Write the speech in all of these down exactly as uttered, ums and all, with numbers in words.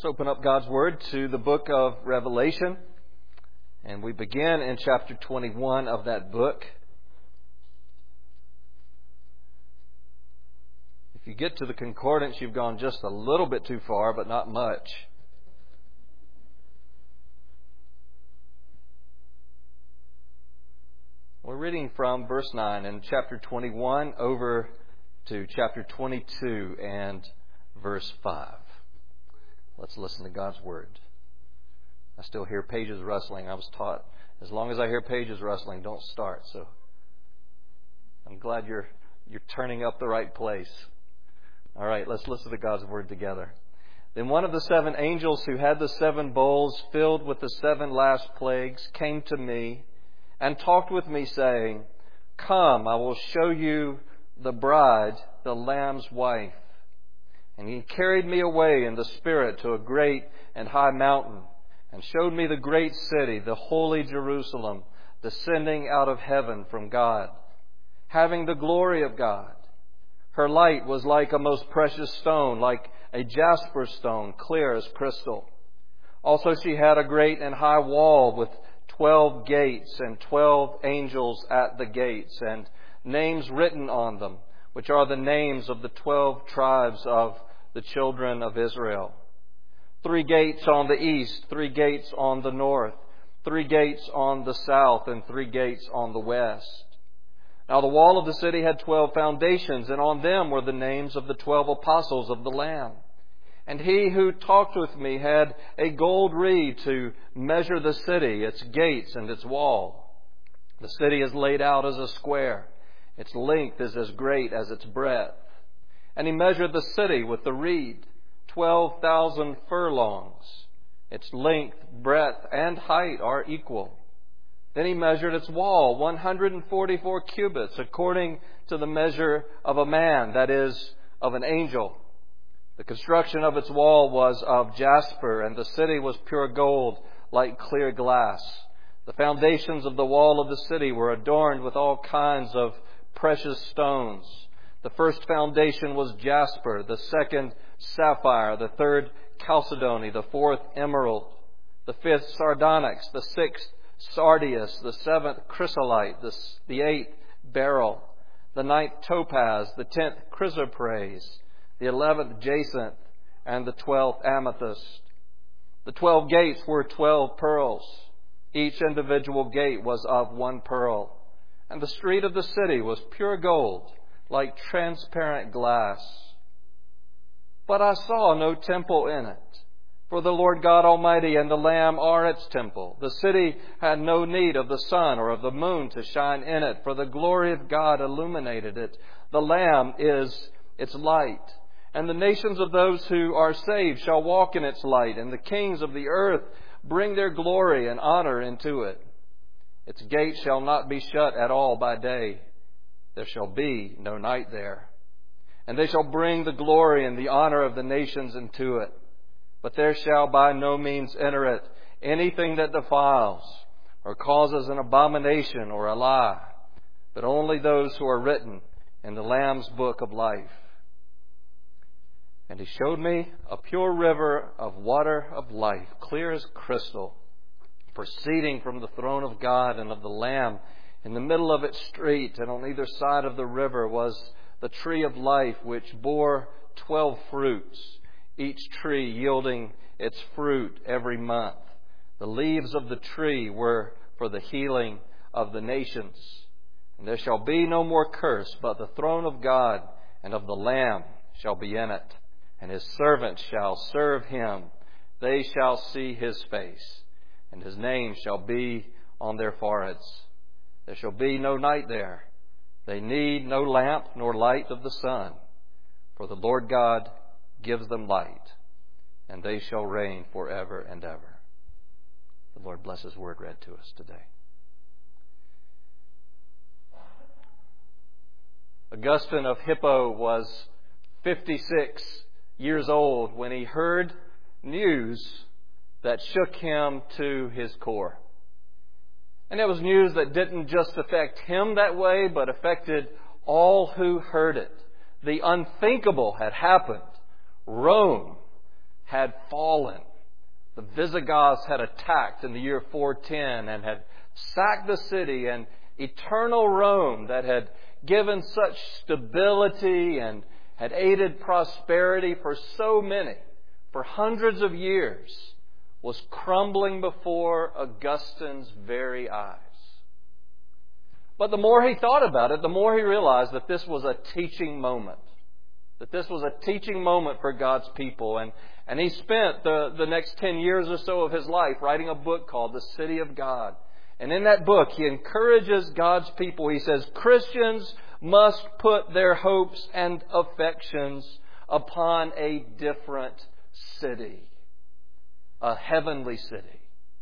Let's open up God's Word to the book of Revelation. And we begin in chapter twenty-one of that book. If you get to the concordance, you've gone just a little bit too far, but not much. We're reading from verse nine in chapter twenty-one over to chapter twenty-two and verse five. Let's listen to God's Word. I still hear pages rustling. I was taught, as long as I hear pages rustling, don't start. So I'm glad you're you're turning up the right place. All right, let's listen to God's Word together. Then one of the seven angels who had the seven bowls filled with the seven last plagues came to me and talked with me, saying, "Come, I will show you the bride, the Lamb's wife." And he carried me away in the Spirit to a great and high mountain, and showed me the great city, the holy Jerusalem, descending out of heaven from God, having the glory of God. Her light was like a most precious stone, like a jasper stone, clear as crystal. Also she had a great and high wall with twelve gates, and twelve angels at the gates, and names written on them, which are the names of the twelve tribes of the children of Israel. Three gates on the east, three gates on the north, three gates on the south, and three gates on the west. Now the wall of the city had twelve foundations, and on them were the names of the twelve apostles of the Lamb. And he who talked with me had a gold reed to measure the city, its gates and its wall. The city is laid out as a square. Its length is as great as its breadth. And he measured the city with the reed, twelve thousand furlongs. Its length, breadth, and height are equal. Then he measured its wall, one hundred forty-four cubits, according to the measure of a man, that is, of an angel. The construction of its wall was of jasper, and the city was pure gold, like clear glass. The foundations of the wall of the city were adorned with all kinds of precious stones. The first foundation was jasper, the second sapphire, the third chalcedony, the fourth emerald, the fifth sardonyx, the sixth sardius, the seventh chrysolite, the, the eighth beryl, the ninth topaz, the tenth chrysoprase, the eleventh jacinth, and the twelfth amethyst. The twelve gates were twelve pearls. Each individual gate was of one pearl. And the street of the city was pure gold, like transparent glass. But I saw no temple in it, for the Lord God Almighty and the Lamb are its temple. The city had no need of the sun or of the moon to shine in it, for the glory of God illuminated it. The Lamb is its light. And the nations of those who are saved shall walk in its light, and the kings of the earth bring their glory and honor into it. Its gates shall not be shut at all by day. There shall be no night there. And they shall bring the glory and the honor of the nations into it. But there shall by no means enter it anything that defiles, or causes an abomination or a lie, but only those who are written in the Lamb's book of life. And he showed me a pure river of water of life, clear as crystal, proceeding from the throne of God and of the Lamb. In the middle of its street and on either side of the river was the tree of life, which bore twelve fruits, each tree yielding its fruit every month. The leaves of the tree were for the healing of the nations. And there shall be no more curse, but the throne of God and of the Lamb shall be in it, and his servants shall serve him. They shall see his face, and his name shall be on their foreheads. There shall be no night there. They need no lamp nor light of the sun, for the Lord God gives them light, and they shall reign forever and ever. The Lord bless his word read to us today. Augustine of Hippo was fifty-six years old when he heard news that shook him to his core. And it was news that didn't just affect him that way, but affected all who heard it. The unthinkable had happened. Rome, had fallen. The Visigoths had attacked in the year four ten and had sacked the city, and eternal Rome that had given such stability and had aided prosperity for so many, for hundreds of years, was crumbling before Augustine's very eyes. But the more he thought about it, the more he realized that this was a teaching moment. That this was a teaching moment for God's people. And, and he spent the, the next ten years or so of his life writing a book called The City of God. And in that book, he encourages God's people. He says, Christians must put their hopes and affections upon a different city. A heavenly city.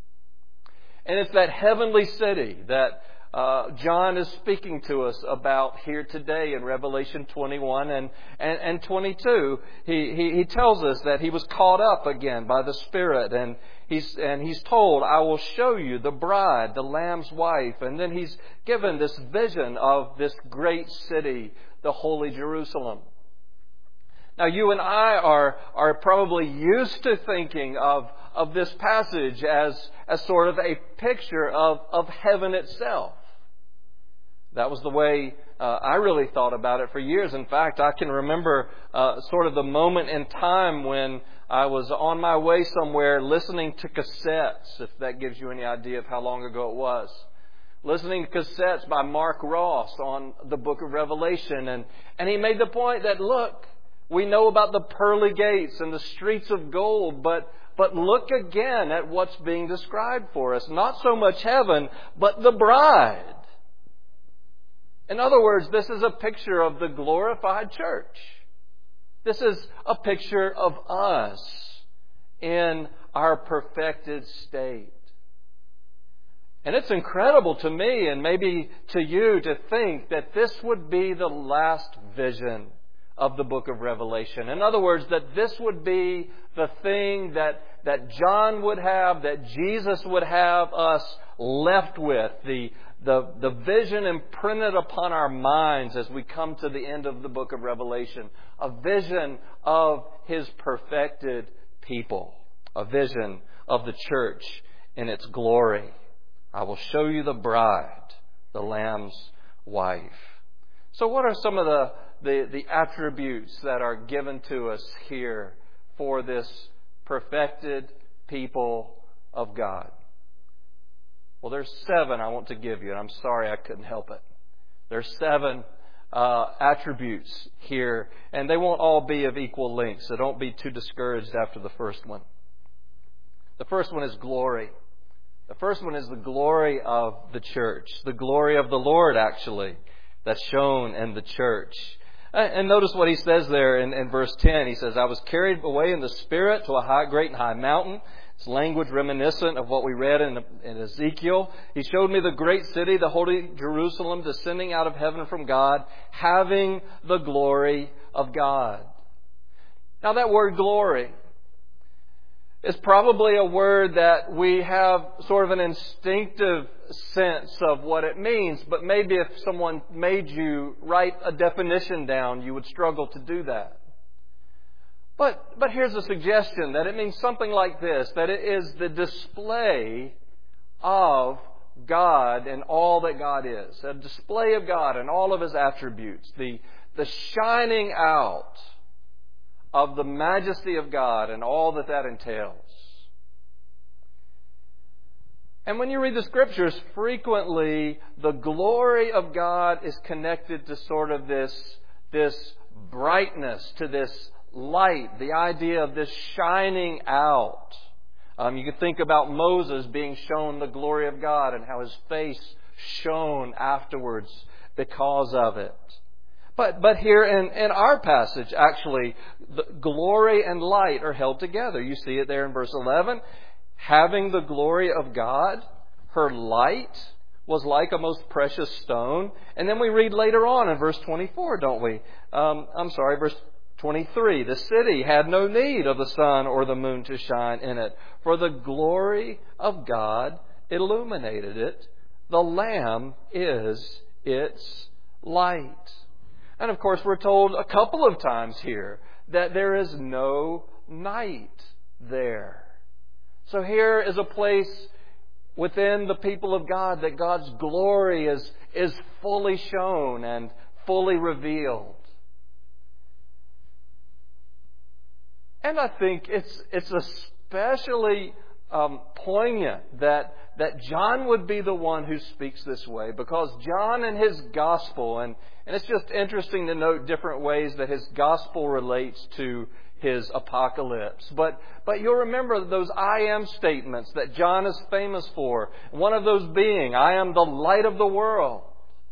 And it's that heavenly city that Uh, John is speaking to us about here today in Revelation twenty-one and, and, and twenty-two. He, he, he tells us that he was caught up again by the Spirit, and he's, and he's told, I will show you the bride, the Lamb's wife. And then he's given this vision of this great city, the Holy Jerusalem. Now, you and I are, are probably used to thinking of, of this passage as, as sort of a picture of, of heaven itself. That was the way uh, I really thought about it for years. In fact, I can remember uh, sort of the moment in time when I was on my way somewhere listening to cassettes, if that gives you any idea of how long ago it was. Listening to cassettes by Mark Ross on the book of Revelation. And, and he made the point that, look, we know about the pearly gates and the streets of gold, but, but look again at what's being described for us. Not so much heaven, but the bride. In other words, this is a picture of the glorified church. This is a picture of us in our perfected state. And it's incredible to me, and maybe to you, to think that this would be the last vision of the book of Revelation. In other words, that this would be the thing that, that John would have, that Jesus would have us left with, the, the, the vision imprinted upon our minds as we come to the end of the book of Revelation. A vision of His perfected people. A vision of the church in its glory. I will show you the bride, the Lamb's wife. So what are some of the The, the attributes that are given to us here for this perfected people of God? Well, there's seven I want to give you, and I'm sorry I couldn't help it. There's seven uh, attributes here, and they won't all be of equal length, so don't be too discouraged after the first one. The first one is glory. The first one is the glory of the church. The glory of the Lord, actually, that's shown in the church. And notice what he says there in, in verse ten. He says, I was carried away in the Spirit to a high, great and high mountain. It's language reminiscent of what we read in, in Ezekiel. He showed me the great city, the holy Jerusalem, descending out of heaven from God, having the glory of God. Now that word glory is probably a word that we have sort of an instinctive sense of what it means, but maybe if someone made you write a definition down, you would struggle to do that. But, but here's a suggestion that it means something like this, that it is the display of God and all that God is. A display of God and all of His attributes. The, the shining out of the majesty of God and all that that entails. And when you read the Scriptures, frequently the glory of God is connected to sort of this, this brightness, to this light, the idea of this shining out. Um, you can think about Moses being shown the glory of God and how his face shone afterwards because of it. But but here in, in our passage, actually, the glory and light are held together. You see it there in verse eleven. Having the glory of God, her light was like a most precious stone. And then we read later on in verse twenty-four, don't we? Um, I'm sorry, verse twenty-three. The city had no need of the sun or the moon to shine in it, for the glory of God illuminated it. The Lamb is its light. And of course, we're told a couple of times here that there is no night there. So here is a place within the people of God that God's glory is, is fully shown and fully revealed. And I think it's it's especially um, poignant that that John would be the one who speaks this way, because John in his gospel, and, and it's just interesting to note different ways that his gospel relates to his apocalypse. But but you'll remember those I am statements that John is famous for. One of those being, I am the light of the world.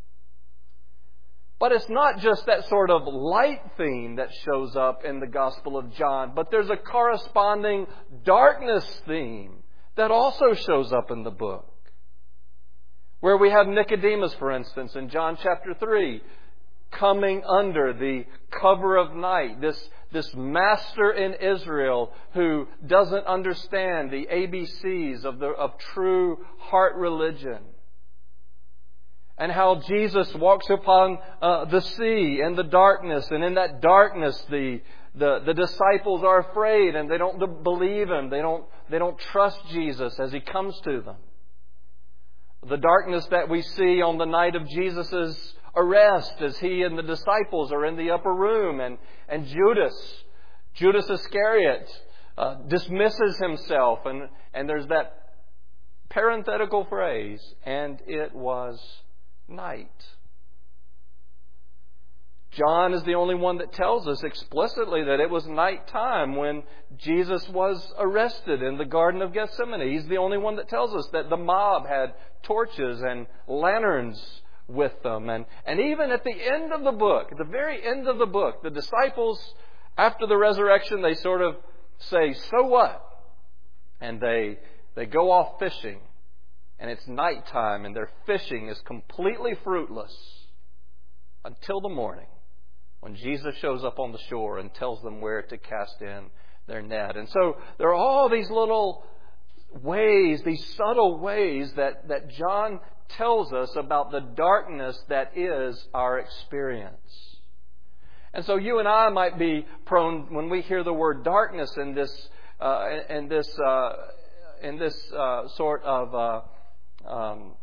But it's not just that sort of light theme that shows up in the Gospel of John, but there's a corresponding darkness theme that also shows up in the book. Where we have Nicodemus, for instance, in John chapter three, coming under the cover of night. This, this master in Israel who doesn't understand the A B Cs of, the, of true heart religion. And how Jesus walks upon uh, the sea in the darkness. And in that darkness, the, the, the disciples are afraid and they don't believe Him. They don't, they don't trust Jesus as He comes to them. The darkness that we see on the night of Jesus' arrest as He and the disciples are in the upper room. And, and Judas, Judas Iscariot, uh, dismisses himself. And, and there's that parenthetical phrase, and it was night. John is the only one that tells us explicitly that it was nighttime when Jesus was arrested in the Garden of Gethsemane. He's the only one that tells us that the mob had torches and lanterns with them. And, and even at the end of the book, at the very end of the book, the disciples, after the resurrection, they sort of say, so what? And they, they go off fishing. And it's nighttime and their fishing is completely fruitless until the morning when Jesus shows up on the shore and tells them where to cast in their net. And so there are all these little ways, these subtle ways that, that John tells us about the darkness that is our experience. And so you and I might be prone, when we hear the word darkness in this, uh, in this, uh, in this uh, sort of uh, Um,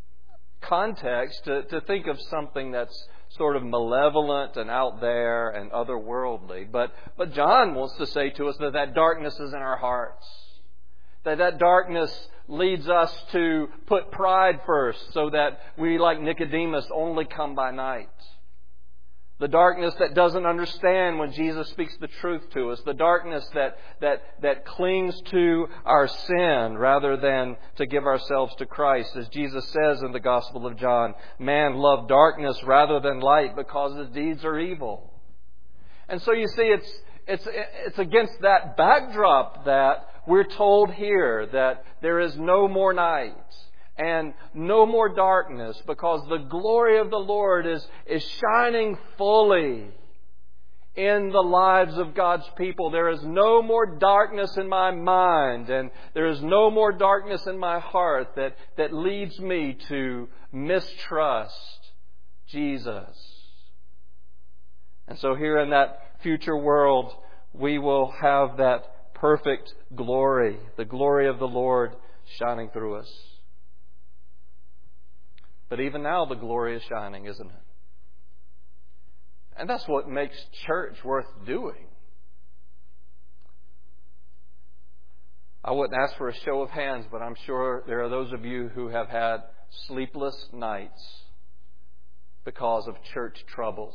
context to, to think of something that's sort of malevolent and out there and otherworldly. But, but John wants to say to us that that darkness is in our hearts. That that darkness leads us to put pride first so that we, like Nicodemus, only come by night. The darkness that doesn't understand when Jesus speaks the truth to us. The darkness that, that, that clings to our sin rather than to give ourselves to Christ. As Jesus says in the Gospel of John, man loved darkness rather than light because his deeds are evil. And so you see, it's, it's, it's against that backdrop that we're told here that there is no more night. And no more darkness, because the glory of the Lord is, is shining fully in the lives of God's people. There is no more darkness in my mind, and there is no more darkness in my heart that, that leads me to mistrust Jesus. And so here in that future world, we will have that perfect glory, the glory of the Lord shining through us. But even now the glory is shining, isn't it? And that's what makes church worth doing. I wouldn't ask for a show of hands, but I'm sure there are those of you who have had sleepless nights because of church troubles.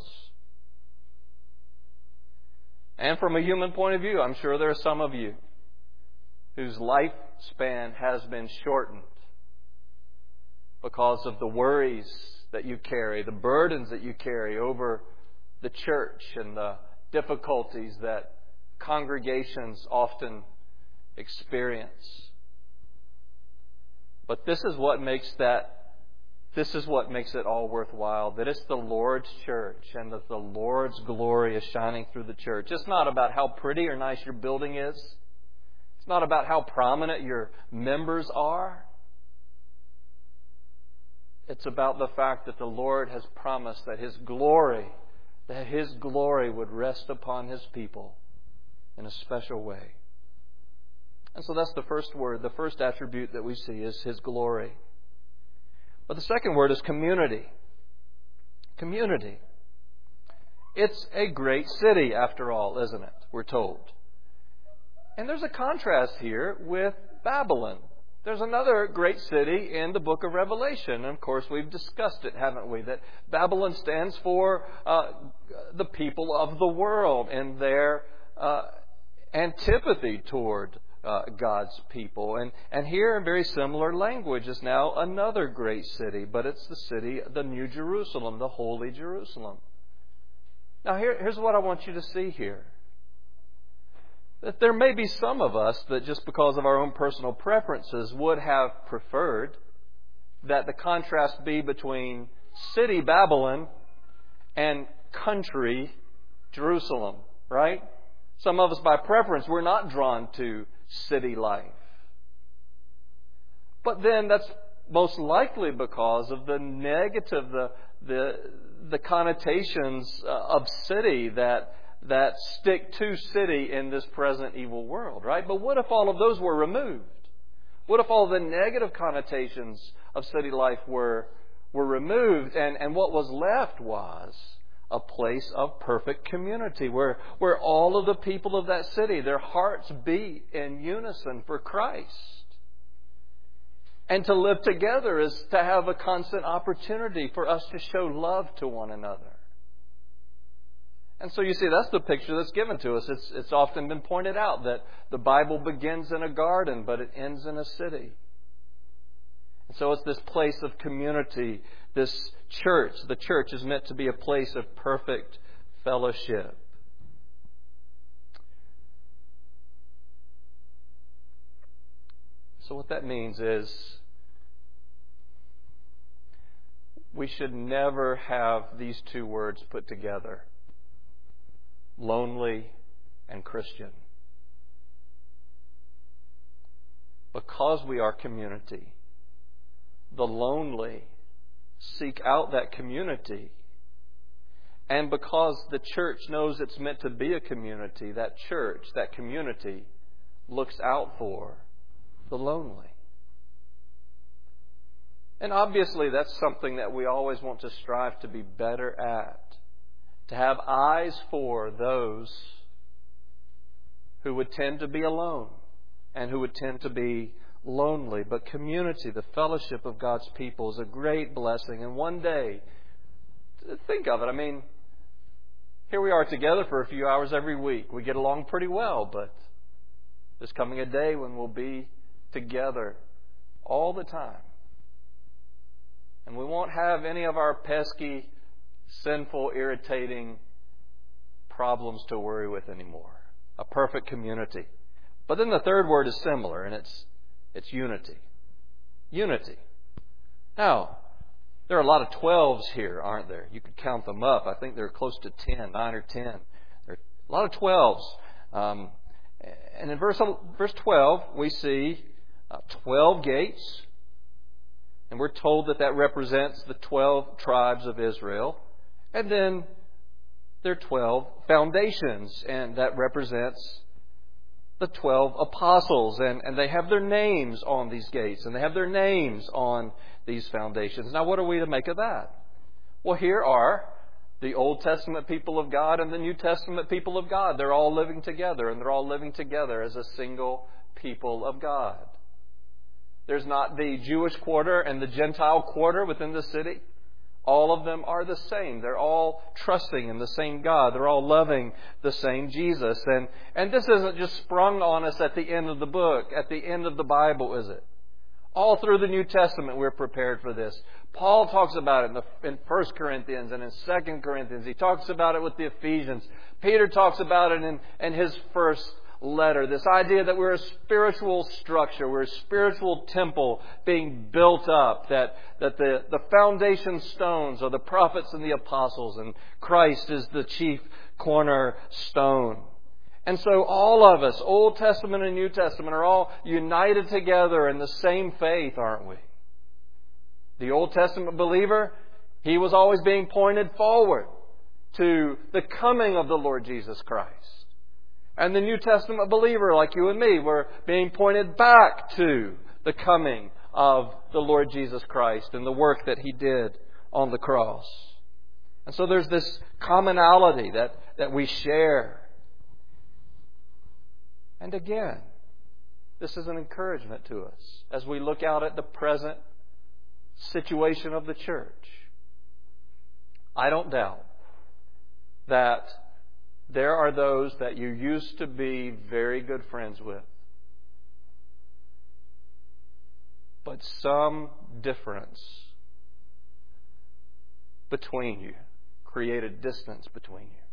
And from a human point of view, I'm sure there are some of you whose lifespan has been shortened because of the worries that you carry, the burdens that you carry over the church and the difficulties that congregations often experience. But this is what makes that, this is what makes it all worthwhile, that it's the Lord's church and that the Lord's glory is shining through the church. It's not about how pretty or nice your building is. It's not about how prominent your members are. It's about the fact that the Lord has promised that His glory, that His glory would rest upon His people in a special way. And so that's the first word. The first attribute that we see is His glory. But the second word is community. Community. It's a great city, after all, isn't it? We're told. And there's a contrast here with Babylon. There's another great city in the book of Revelation. And of course, we've discussed it, haven't we? That Babylon stands for uh, the people of the world and their uh, antipathy toward uh, God's people. And, and here, in very similar language, is now another great city. But it's the city, the New Jerusalem, the Holy Jerusalem. Now, here, here's what I want you to see here. That there may be some of us that just because of our own personal preferences would have preferred that the contrast be between city Babylon and country Jerusalem, right? Some of us by preference, we're not drawn to city life. But then that's most likely because of the negative, the the, the connotations of city that that stick to city in this present evil world, right? But what if all of those were removed? What if all the negative connotations of city life were were removed and, and what was left was a place of perfect community where, where all of the people of that city, their hearts beat in unison for Christ. And to live together is to have a constant opportunity for us to show love to one another. And so you see, that's the picture that's given to us. It's, it's often been pointed out that the Bible begins in a garden, but it ends in a city. And so it's this place of community, this church. The church is meant to be a place of perfect fellowship. So what that means is we should never have these two words put together. Lonely and Christian. Because we are community, the lonely seek out that community. And because the church knows it's meant to be a community, that church, that community, looks out for the lonely. And obviously that's something that we always want to strive to be better at. To have eyes for those who would tend to be alone and who would tend to be lonely. But community, the fellowship of God's people, is a great blessing. And one day, think of it. I mean, here we are together for a few hours every week. We get along pretty well, but there's coming a day when we'll be together all the time. And we won't have any of our pesky, sinful, irritating problems to worry with anymore. A perfect community. But then the third word is similar, and it's it's unity. Unity. Now, there are a lot of twelves here, aren't there? You could count them up. I think there are close to ten, nine or ten. There are a lot of twelves. Um, and in verse verse twelve, we see uh, twelve gates. And we're told that that represents the twelve tribes of Israel. And then there are twelve foundations, and that represents the twelve apostles. And, and they have their names on these gates, and they have their names on these foundations. Now, what are we to make of that? Well, here are the Old Testament people of God and the New Testament people of God. They're all living together, and they're all living together as a single people of God. There's not the Jewish quarter and the Gentile quarter within the city. All of them are the same. They're all trusting in the same God. They're all loving the same Jesus. And, and this isn't just sprung on us at the end of the book, at the end of the Bible, is it? All through the New Testament we're prepared for this. Paul talks about it in, the, in First Corinthians and in Second Corinthians. He talks about it with the Ephesians. Peter talks about it in, in his first letter. This idea that we're a spiritual structure, we're a spiritual temple being built up, that, that the, the foundation stones are the prophets and the apostles, and Christ is the chief cornerstone. And so all of us, Old Testament and New Testament, are all united together in the same faith, aren't we? The Old Testament believer, he was always being pointed forward to the coming of the Lord Jesus Christ. And the New Testament believer, like you and me, we're being pointed back to the coming of the Lord Jesus Christ and the work that He did on the cross. And so there's this commonality that, that we share. And again, this is an encouragement to us as we look out at the present situation of the church. I don't doubt that there are those that you used to be very good friends with, but some difference between you created distance between you.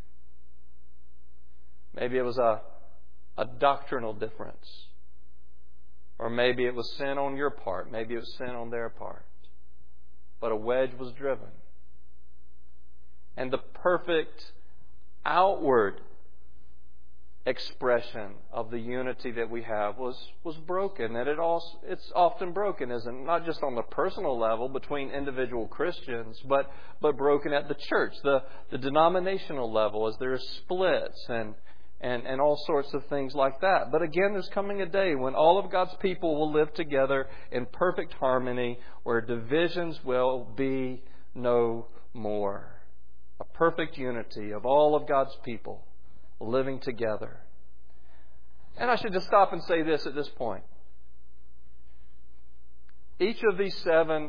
Maybe it was a, a doctrinal difference. Or maybe it was sin on your part. Maybe it was sin on their part. But a wedge was driven. And the perfect outward expression of the unity that we have was, was broken. And it also, it's often broken, isn't it? Not just on the personal level between individual Christians, but, but broken at the church, the, the denominational level, as there are splits and, and, and all sorts of things like that. But again, there's coming a day when all of God's people will live together in perfect harmony, where divisions will be no more. A perfect unity of all of God's people living together. And I should just stop and say this at this point. Each of these seven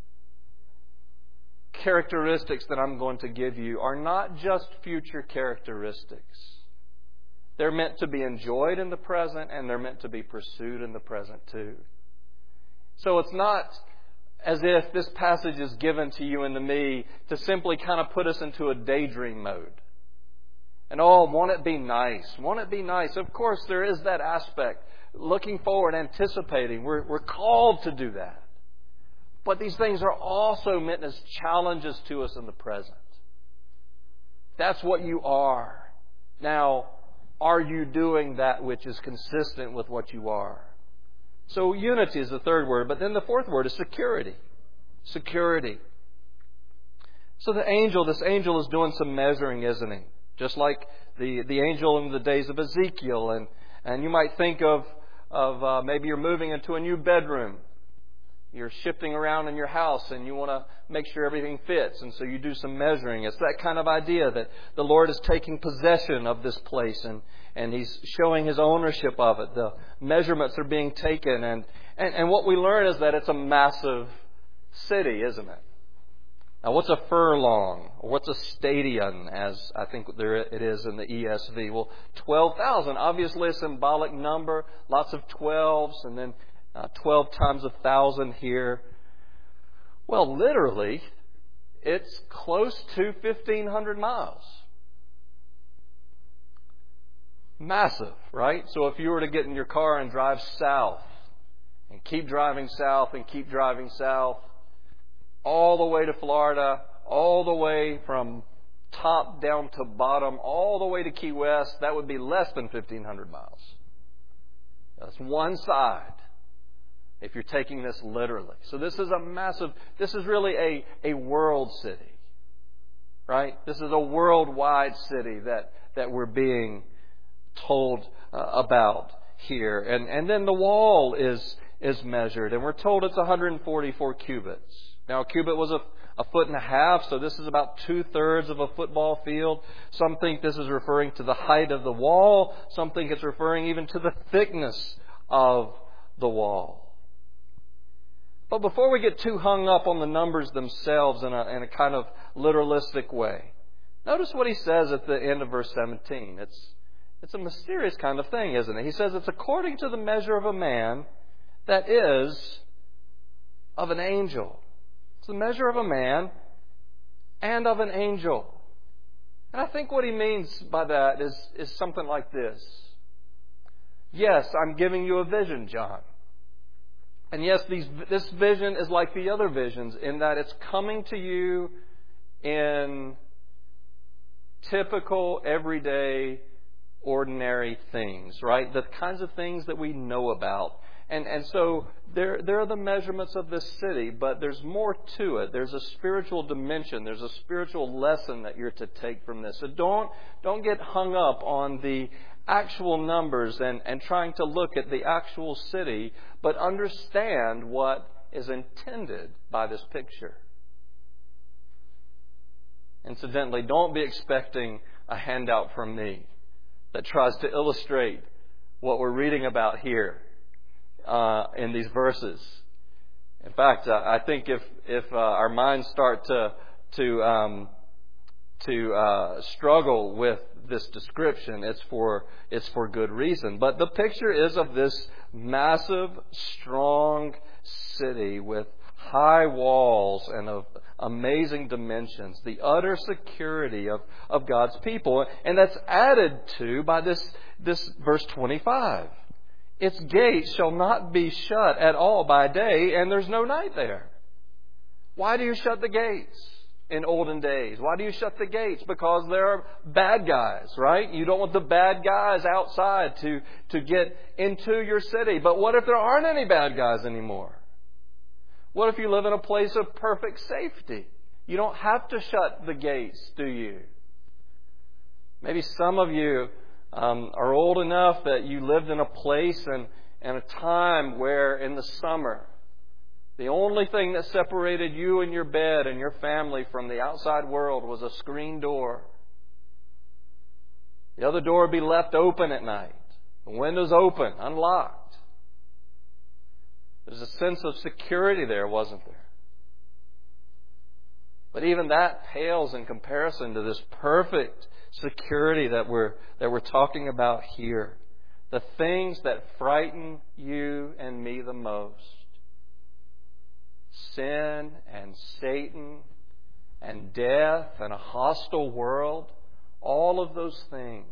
characteristics that I'm going to give you are not just future characteristics. They're meant to be enjoyed in the present, and they're meant to be pursued in the present too. So it's not as if this passage is given to you and to me to simply kind of put us into a daydream mode. And oh, won't it be nice? Won't it be nice? Of course, there is that aspect. Looking forward, anticipating. We're, we're called to do that. But these things are also meant as challenges to us in the present. That's what you are. Now, are you doing that which is consistent with what you are? So unity is the third word, but then the fourth word is security. Security. So the angel, this angel is doing some measuring, isn't he? Just like the, the angel in the days of Ezekiel. And, and you might think of, of uh, maybe you're moving into a new bedroom. You're shifting around in your house and you want to make sure everything fits. And so you do some measuring. It's that kind of idea that the Lord is taking possession of this place and, and He's showing His ownership of it. The measurements are being taken. And, and, and what we learn is that it's a massive city, isn't it? Now, what's a furlong? Or what's a stadion, as I think there it is in the E S V? Well, twelve thousand, obviously a symbolic number. Lots of twelves, and then uh, twelve times a thousand here. Well, literally, it's close to fifteen hundred miles. Massive, right? So if you were to get in your car and drive south, and keep driving south and keep driving south, all the way to Florida, all the way from top down to bottom, all the way to Key West, that would be less than fifteen hundred miles. That's one side, if you're taking this literally. So this is a massive, this is really a, a world city, right? This is a worldwide city that, that we're being told uh, about here. And, and then the wall is, is measured, and we're told it's one hundred forty-four cubits. Now, a cubit was a, a foot and a half, so this is about two-thirds of a football field. Some think this is referring to the height of the wall. Some think it's referring even to the thickness of the wall. But before we get too hung up on the numbers themselves in a, in a kind of literalistic way, notice what he says at the end of verse seventeen. It's, it's a mysterious kind of thing, isn't it? He says it's according to the measure of a man that is of an angel. It's the measure of a man and of an angel. And I think what he means by that is, is something like this. Yes, I'm giving you a vision, John. And yes, these, this vision is like the other visions in that it's coming to you in typical, everyday, ordinary things, right? The kinds of things that we know about. And and so there there are the measurements of this city, but there's more to it. There's a spiritual dimension. There's a spiritual lesson that you're to take from this. So don't don't get hung up on the actual numbers and, and trying to look at the actual city, but understand what is intended by this picture. Incidentally, don't be expecting a handout from me that tries to illustrate what we're reading about here uh, in these verses. In fact, uh, I think if if uh, our minds start to to um, to uh, struggle with this description, it's for it's for good reason. But the picture is of this massive, strong city with high walls and of amazing dimensions, the utter security of, of God's people. And that's added to by this, this verse twenty-five. Its gates shall not be shut at all by day, and there's no night there. Why do you shut the gates in olden days? Why do you shut the gates? Because there are bad guys, right? You don't want the bad guys outside to, to get into your city. But what if there aren't any bad guys anymore? What if you live in a place of perfect safety? You don't have to shut the gates, do you? Maybe some of you um, are old enough that you lived in a place and, and a time where in the summer, the only thing that separated you and your bed and your family from the outside world was a screen door. The other door would be left open at night. The windows open, unlocked. There's a sense of security there, wasn't there? But even that pales in comparison to this perfect security that we're that we're talking about here. The things that frighten you and me the most. Sin and Satan and death and a hostile world. All of those things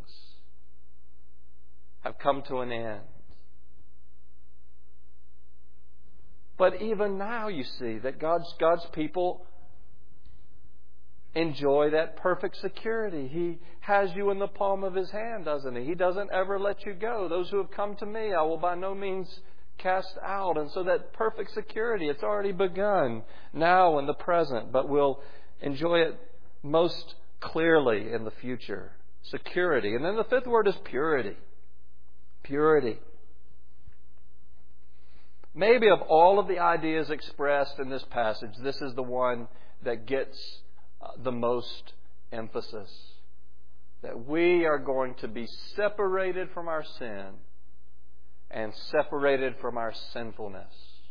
have come to an end. But even now you see that God's, God's people enjoy that perfect security. He has you in the palm of His hand, doesn't He? He doesn't ever let you go. Those who have come to me, I will by no means cast out. And so that perfect security, it's already begun now in the present, but we'll enjoy it most clearly in the future. Security. And then the fifth word is purity. Purity. Maybe of all of the ideas expressed in this passage, this is the one that gets uh, the most emphasis. That we are going to be separated from our sin and separated from our sinfulness.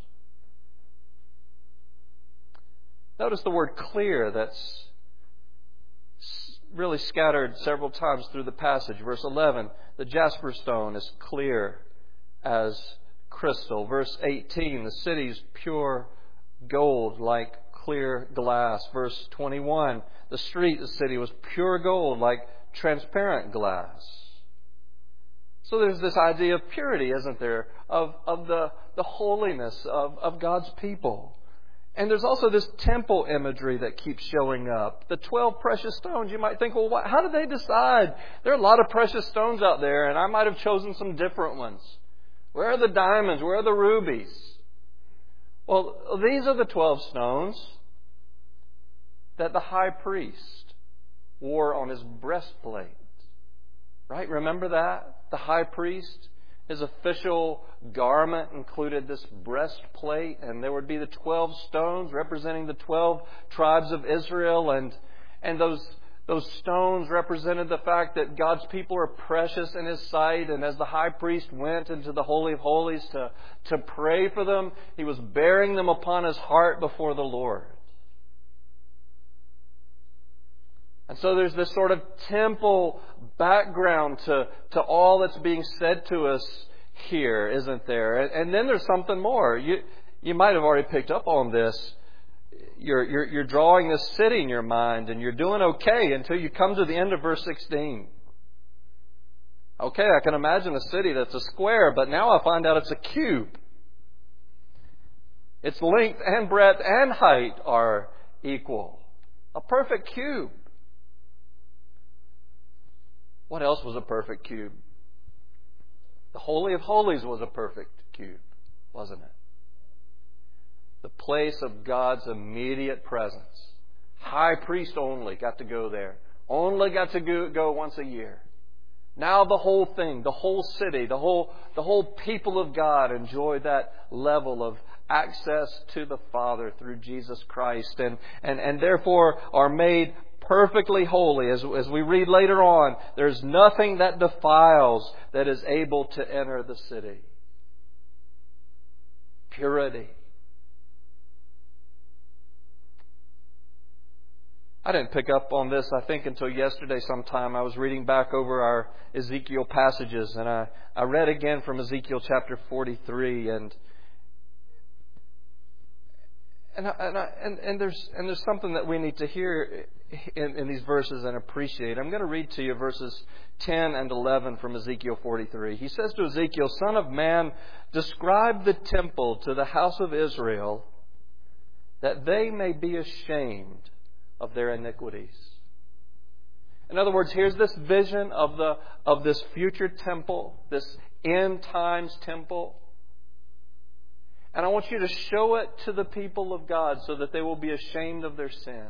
Notice the word clear that's really scattered several times through the passage. Verse eleven, the jasper stone is clear as crystal. Verse eighteen, the city's pure gold like clear glass. Verse twenty-one, the street, the city was pure gold like transparent glass. So there's this idea of purity, isn't there? Of, of the, the holiness of, of God's people. And there's also this temple imagery that keeps showing up. The twelve precious stones, you might think, well, what, how did they decide? There are a lot of precious stones out there, and I might have chosen some different ones. Where are the diamonds? Where are the rubies? Well, these are the twelve stones that the high priest wore on his breastplate. Right? Remember that? The high priest, his official garment included this breastplate, and there would be the twelve stones representing the twelve tribes of Israel, and and those those stones represented the fact that God's people are precious in His sight, and as the high priest went into the Holy of Holies to, to pray for them, he was bearing them upon his heart before the Lord. And so there's this sort of temple background to, to all that's being said to us here, isn't there? And, and then there's something more. You you might have already picked up on this. You're, you're, you're drawing this city in your mind, and you're doing okay until you come to the end of verse sixteen. Okay, I can imagine a city that's a square, but now I find out it's a cube. Its length and breadth and height are equal. A perfect cube. What else was a perfect cube? The Holy of Holies was a perfect cube, wasn't it? The place of God's immediate presence. High priest only got to go there. Only got to go, go once a year. Now the whole thing, the whole city, the whole, the whole people of God enjoy that level of access to the Father through Jesus Christ, and, and, and therefore are made perfectly holy. As, as we read later on, there's nothing that defiles that is able to enter the city. Purity. I didn't pick up on this, I think, until yesterday sometime. I was reading back over our Ezekiel passages, and I, I read again from Ezekiel chapter forty-three, and and and, I, and and there's and there's something that we need to hear in, in these verses and appreciate. I'm going to read to you verses ten and eleven from Ezekiel forty-three. He says to Ezekiel, "Son of man, describe the temple to the house of Israel, that they may be ashamed of their iniquities." In other words, here's this vision of the of this future temple, this end times temple. And I want you to show it to the people of God so that they will be ashamed of their sin.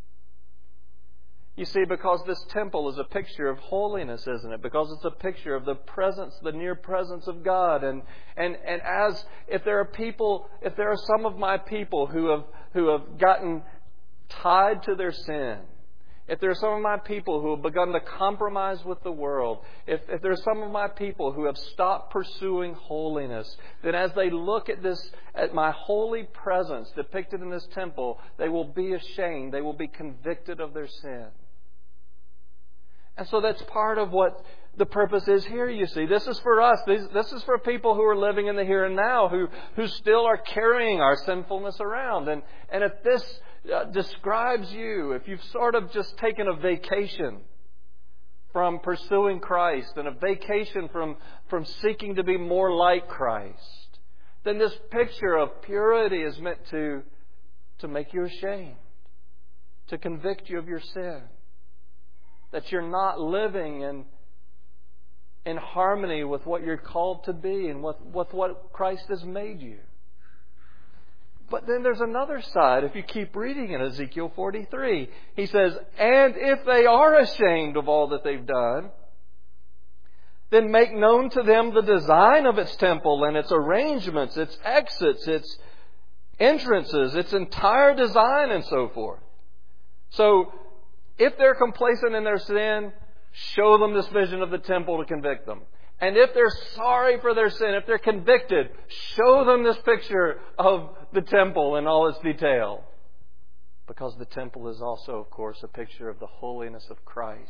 You see, because this temple is a picture of holiness, isn't it? Because it's a picture of the presence, the near presence of God. And and and as if there are people, if there are some of my people who have who have gotten tied to their sin, if there are some of my people who have begun to compromise with the world, if, if there are some of my people who have stopped pursuing holiness, then as they look at this, at my holy presence depicted in this temple, they will be ashamed. They will be convicted of their sin. And so that's part of what the purpose is here, you see. This is for us. This, this is for people who are living in the here and now, who, who still are carrying our sinfulness around. And, and if this uh, describes you, if you've sort of just taken a vacation from pursuing Christ and a vacation from, from seeking to be more like Christ, then this picture of purity is meant to, to make you ashamed, to convict you of your sin, that you're not living in in harmony with what you're called to be and with, with what Christ has made you. But then there's another side. If you keep reading in Ezekiel forty-three, he says, "And if they are ashamed of all that they've done, then make known to them the design of its temple and its arrangements, its exits, its entrances, its entire design," and so forth. So, if they're complacent in their sin, show them this vision of the temple to convict them. And if they're sorry for their sin, if they're convicted, show them this picture of the temple in all its detail. Because the temple is also, of course, a picture of the holiness of Christ.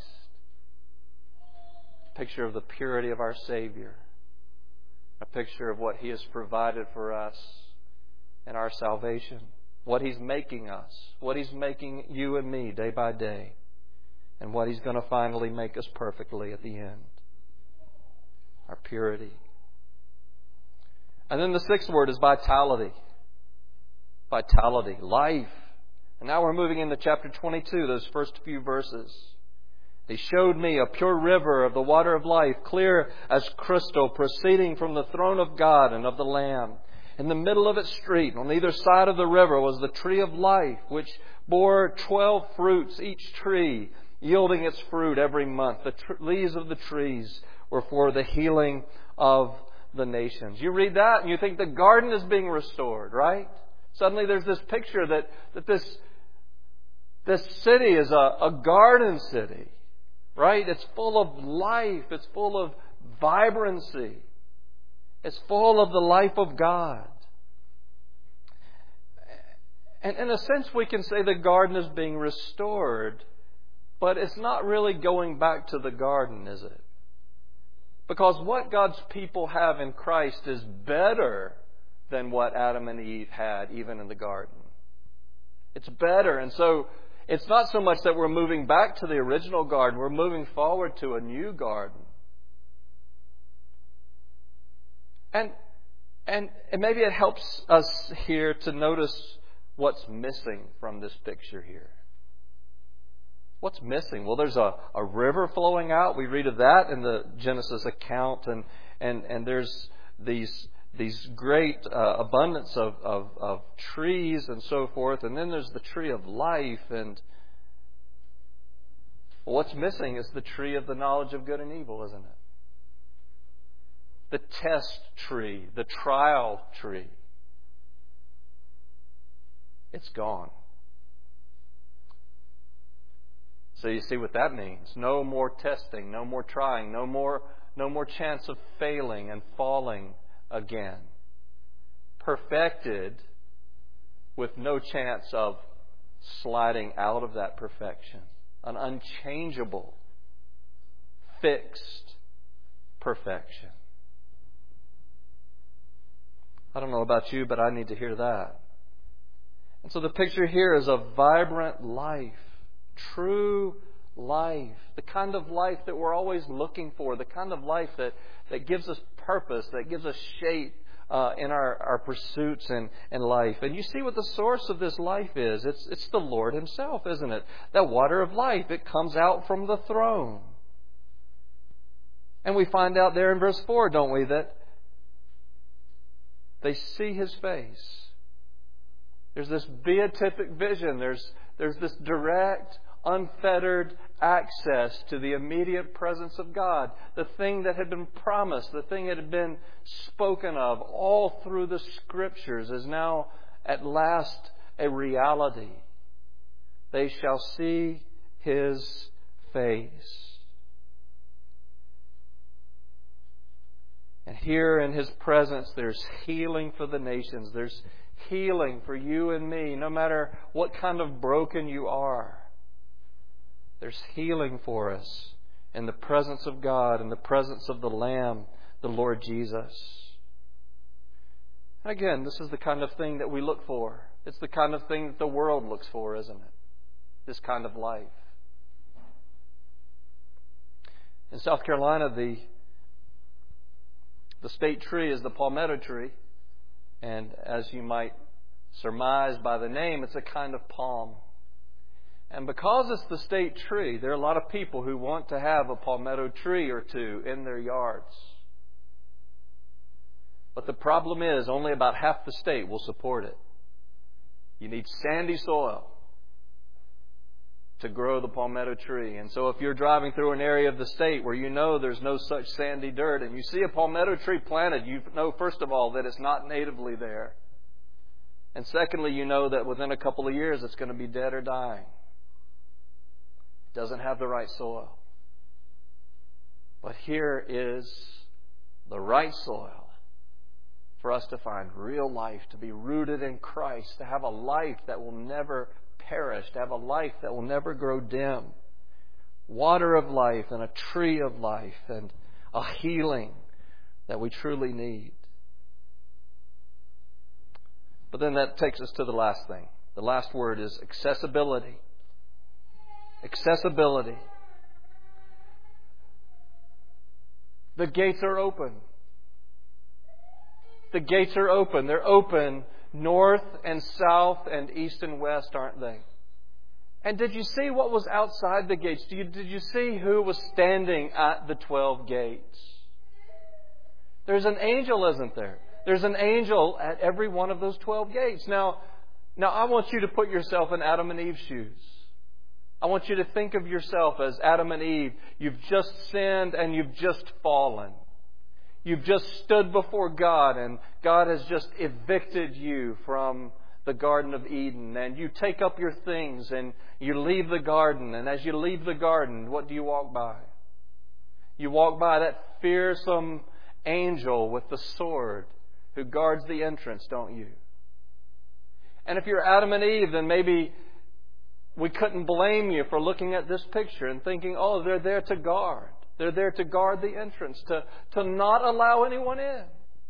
A picture of the purity of our Savior. A picture of what He has provided for us in our salvation. What He's making us. What He's making you and me day by day. And what He's going to finally make us perfectly at the end. Our purity. And then the sixth word is vitality. Vitality. Life. And now we're moving into chapter twenty-two, those first few verses. "He showed me a pure river of the water of life, clear as crystal, proceeding from the throne of God and of the Lamb. In the middle of its street, on either side of the river, was the tree of life, which bore twelve fruits, each tree yielding its fruit every month. The tr- leaves of the trees were for the healing of the nations." You read that and you think the garden is being restored, right? Suddenly there's this picture that, that this, this city is a, a garden city, right? It's full of life. It's full of vibrancy. It's full of the life of God. And in a sense we can say the garden is being restored, but it's not really going back to the garden, is it? Because what God's people have in Christ is better than what Adam and Eve had, even in the garden. It's better. And so it's not so much that we're moving back to the original garden. We're moving forward to a new garden. And, and, and maybe it helps us here to notice what's missing from this picture here. What's missing? Well, there's a, a river flowing out. We read of that in the Genesis account. And, and, and there's these, these great uh, abundance of, of, of trees and so forth. And then there's the tree of life. And, Well, what's missing is the tree of the knowledge of good and evil, isn't it? The test tree, the trial tree. It's gone. So you see what that means. No more testing, no more trying, no more, no more chance of failing and falling again. Perfected with no chance of sliding out of that perfection. An unchangeable, fixed perfection. I don't know about you, but I need to hear that. And so the picture here is a vibrant life, true life, the kind of life that we're always looking for, the kind of life that, that gives us purpose, that gives us shape uh, in our, our pursuits in, in life. And you see what the source of this life is. It's, it's the Lord Himself, isn't it? That water of life, it comes out from the throne. And we find out there in verse four, don't we, that they see His face. There's this beatific vision. There's, there's this direct, unfettered access to the immediate presence of God. The thing that had been promised, the thing that had been spoken of all through the Scriptures is now at last a reality. They shall see His face. And here in His presence, there's healing for the nations. There's healing for you and me, no matter what kind of broken you are. There's healing for us in the presence of God, in the presence of the Lamb, the Lord Jesus. And again, this is the kind of thing that we look for. It's the kind of thing that the world looks for, isn't it? This kind of life. In South Carolina, the The state tree is the palmetto tree. And as you might surmise by the name, it's a kind of palm. And because it's the state tree, there are a lot of people who want to have a palmetto tree or two in their yards. But the problem is, only about half the state will support it. You need sandy soil to grow the palmetto tree. And so if you're driving through an area of the state where you know there's no such sandy dirt and you see a palmetto tree planted, you know, first of all, that it's not natively there. And secondly, you know that within a couple of years it's going to be dead or dying. It doesn't have the right soil. But here is the right soil for us to find real life, to be rooted in Christ, to have a life that will never perish, to have a life that will never grow dim. Water of life and a tree of life and a healing that we truly need. But then that takes us to the last thing. The last word is accessibility. Accessibility. The gates are open. The gates are open. They're open north and south and east and west, aren't they? And did you see what was outside the gates? Did you, did you see who was standing at the twelve gates? There's an angel, isn't there? There's an angel at every one of those twelve gates. Now, now I want you to put yourself in Adam and Eve's shoes. I want you to think of yourself as Adam and Eve. You've just sinned and you've just fallen. You've just stood before God and God has just evicted you from the Garden of Eden. And you take up your things and you leave the garden. And as you leave the garden, what do you walk by? You walk by that fearsome angel with the sword who guards the entrance, don't you? And if you're Adam and Eve, then maybe we couldn't blame you for looking at this picture and thinking, oh, they're there to guard. They're there to guard the entrance, to, to not allow anyone in.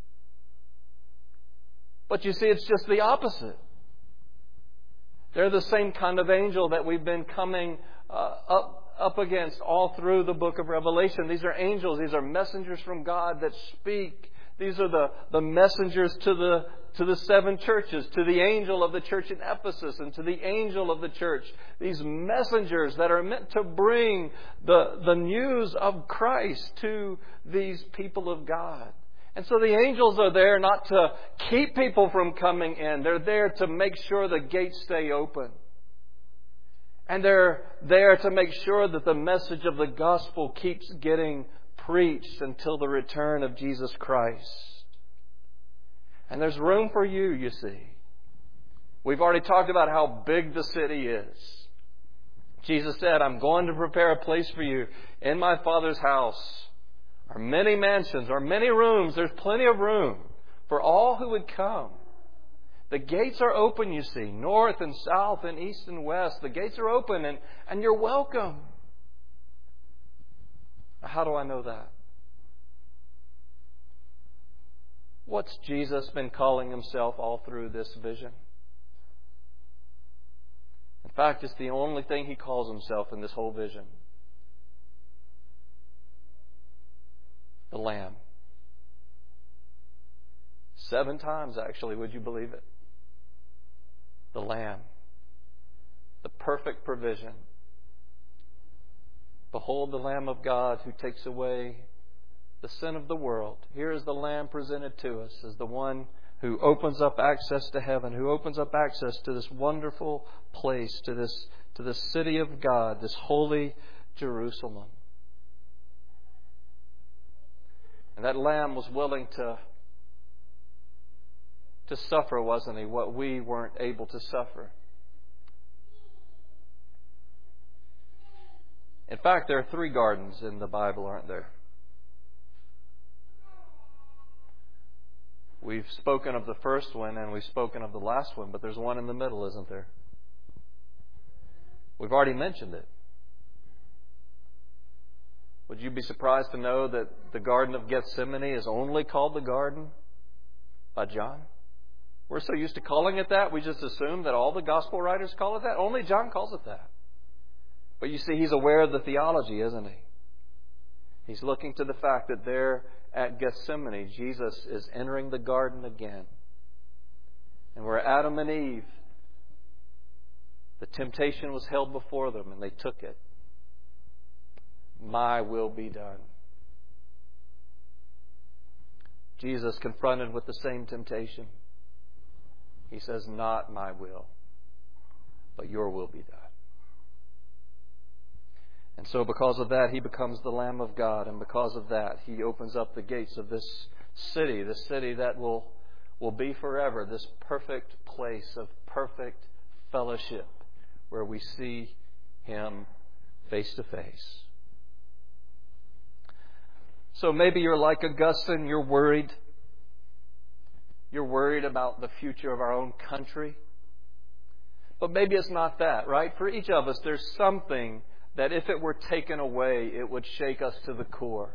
But you see, it's just the opposite. They're the same kind of angel that we've been coming uh, up, up against all through the book of Revelation. These are angels. These are messengers from God that speak. These are the, the messengers to the to the seven churches, to the angel of the church in Ephesus and to the angel of the church. These messengers that are meant to bring the, the news of Christ to these people of God. And so the angels are there not to keep people from coming in. They're there to make sure the gates stay open. And they're there to make sure that the message of the gospel keeps getting preached until the return of Jesus Christ. And there's room for you, you see. We've already talked about how big the city is. Jesus said, I'm going to prepare a place for you. In my Father's house are many mansions, are many rooms. There's plenty of room for all who would come. The gates are open, you see, north and south and east and west. The gates are open and, and you're welcome. How do I know that? What's Jesus been calling Himself all through this vision? In fact, it's the only thing He calls Himself in this whole vision. The Lamb. Seven times, actually, would you believe it? The Lamb. The perfect provision. Behold the Lamb of God who takes away the sin of the world. Here is the Lamb presented to us as the one who opens up access to heaven, who opens up access to this wonderful place, to this, to the city of God, this holy Jerusalem. And that Lamb was willing to, to suffer, wasn't He, what we weren't able to suffer. In fact, there are three gardens in the Bible, aren't there? We've spoken of the first one and we've spoken of the last one, but there's one in the middle, isn't there? We've already mentioned it. Would you be surprised to know that the Garden of Gethsemane is only called the Garden by John? We're so used to calling it that, we just assume that all the gospel writers call it that. Only John calls it that. But you see, he's aware of the theology, isn't he? He's looking to the fact that there at Gethsemane, Jesus is entering the garden again. And where Adam and Eve, the temptation was held before them and they took it. My will be done. Jesus, confronted with the same temptation, He says, not my will, but your will be done. And so because of that, He becomes the Lamb of God. And because of that, He opens up the gates of this city, the city that will, will be forever, this perfect place of perfect fellowship where we see Him face to face. So maybe you're like Augustine, you're worried. You're worried about the future of our own country. But maybe it's not that, right? For each of us, there's something that if it were taken away, it would shake us to the core.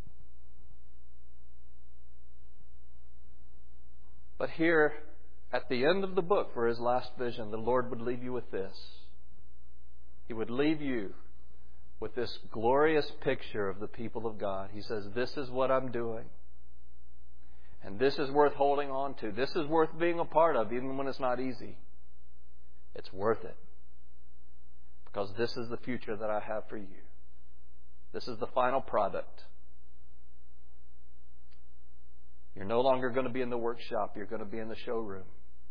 But here, at the end of the book, for His last vision, the Lord would leave you with this. He would leave you with this glorious picture of the people of God. He says, this is what I'm doing. And this is worth holding on to. This is worth being a part of, even when it's not easy. It's worth it. Because this is the future that I have for you. This is the final product. You're no longer going to be in the workshop. You're going to be in the showroom.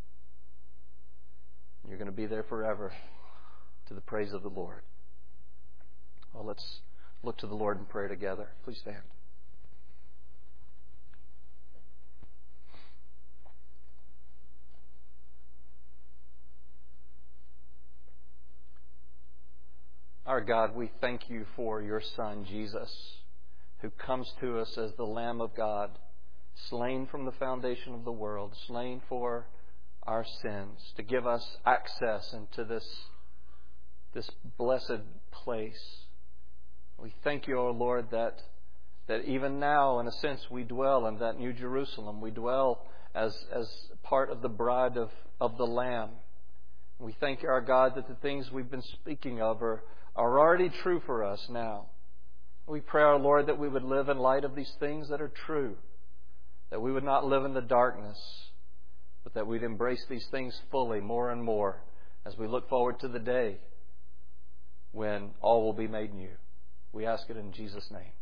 You're going to be there forever to the praise of the Lord. Well, let's look to the Lord in prayer together. Please stand. Our God, we thank You for Your Son, Jesus, who comes to us as the Lamb of God, slain from the foundation of the world, slain for our sins, to give us access into this, this blessed place. We thank You, O Lord, that, that even now, in a sense, we dwell in that New Jerusalem. We dwell as, as part of the bride of, of the Lamb. We thank You, our God, that the things we've been speaking of are are already true for us now. We pray, our Lord, that we would live in light of these things that are true, that we would not live in the darkness, but that we'd embrace these things fully more and more as we look forward to the day when all will be made new. We ask it in Jesus' name.